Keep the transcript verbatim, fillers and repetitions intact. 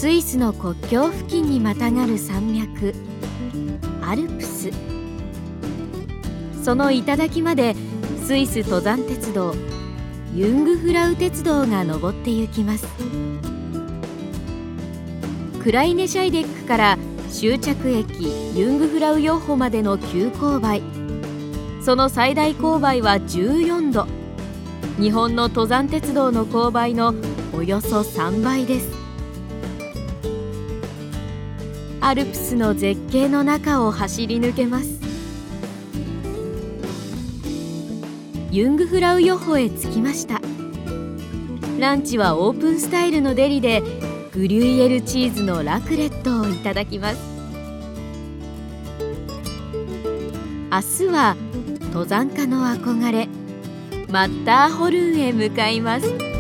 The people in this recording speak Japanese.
スイスの国境付近にまたがる山脈アルプス。その頂までスイス登山鉄道ユングフラウ鉄道が登って行きます。クライネシャイデックから終着駅ユングフラウヨッホまでの急勾配、その最大勾配はじゅうよんど、日本の登山鉄道の勾配のおよそさんばいです。アルプスの絶景の中を走り抜けます。ユングフラウヨッホへ着きました。ランチはオープンスタイルのデリでグリュイエルチーズのラクレットをいただきます。明日は登山家の憧れマッターホルンへ向かいます。